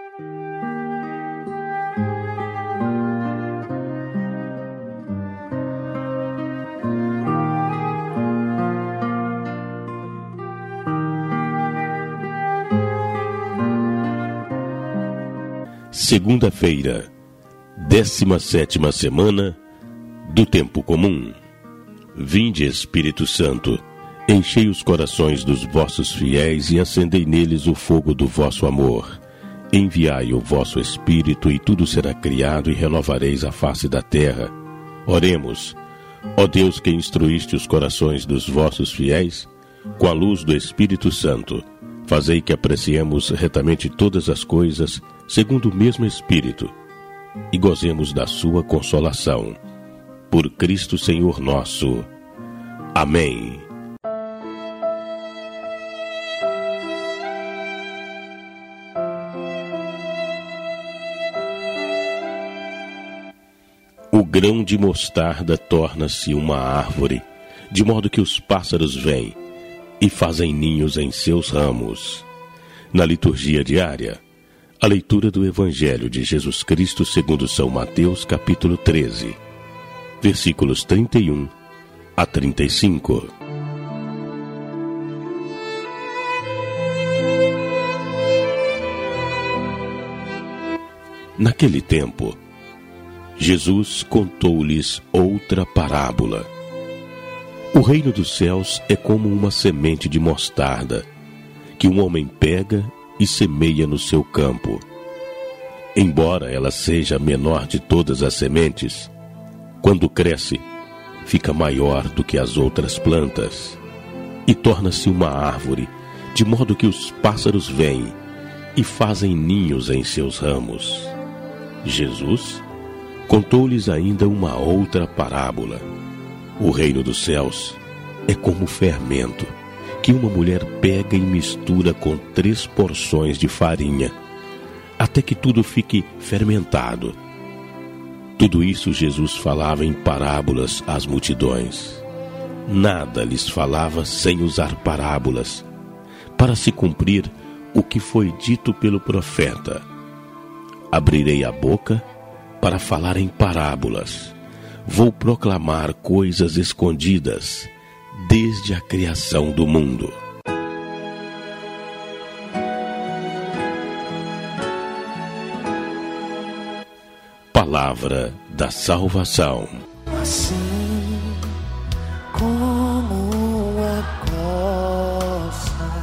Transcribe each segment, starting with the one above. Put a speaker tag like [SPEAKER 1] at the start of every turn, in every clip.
[SPEAKER 1] Segunda-feira, 17ª semana do Tempo Comum. Vinde, Espírito Santo, enchei os corações dos vossos fiéis e acendei neles o fogo do vosso amor. Enviai o vosso Espírito e tudo será criado e renovareis a face da terra. Oremos. Ó Deus, que instruíste os corações dos vossos fiéis, com a luz do Espírito Santo, fazei que apreciemos retamente todas as coisas, segundo o mesmo Espírito, e gozemos da sua consolação. Por Cristo Senhor nosso. Amém. O grão de mostarda torna-se uma árvore, de modo que os pássaros vêm e fazem ninhos em seus ramos. Na liturgia diária, a leitura do Evangelho de Jesus Cristo segundo São Mateus, capítulo 13, versículos 31 a 35. Naquele tempo, Jesus contou-lhes outra parábola. O reino dos céus é como uma semente de mostarda, que um homem pega e semeia no seu campo. Embora ela seja a menor de todas as sementes, quando cresce, fica maior do que as outras plantas e torna-se uma árvore, de modo que os pássaros vêm e fazem ninhos em seus ramos. Jesus contou-lhes ainda uma outra parábola. O reino dos céus é como fermento, que uma mulher pega e mistura com 3 porções de farinha, até que tudo fique fermentado. Tudo isso Jesus falava em parábolas às multidões. Nada lhes falava sem usar parábolas, para se cumprir o que foi dito pelo profeta: abrirei a boca para falar em parábolas. Vou proclamar coisas escondidas desde a criação do mundo. Palavra da salvação.
[SPEAKER 2] Assim como a costa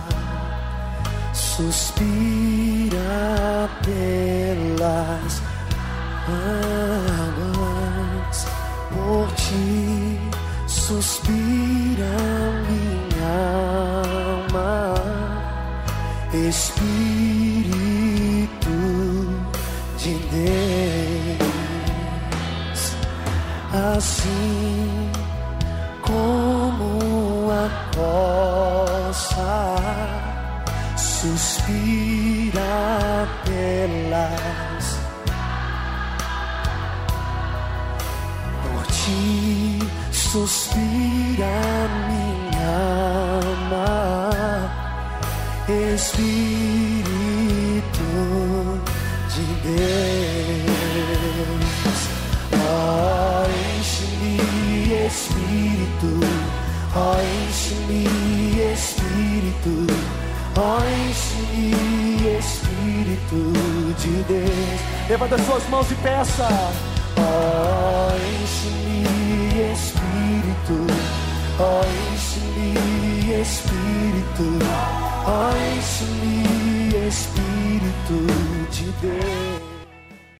[SPEAKER 2] suspira pelas águas, por ti suspira minha alma, Espírito de Deus. Assim como a costa suspira pelas, por ti suspira minha alma, Espírito de Deus. Oh, enche-me, Espírito, oh, enche-me, Espírito, oh, enche-me, Espírito de Deus. Levanta suas mãos e peça. Oh, enche-me, Espírito, oh, enche-me, Espírito, oh, enche-me, Espírito de Deus.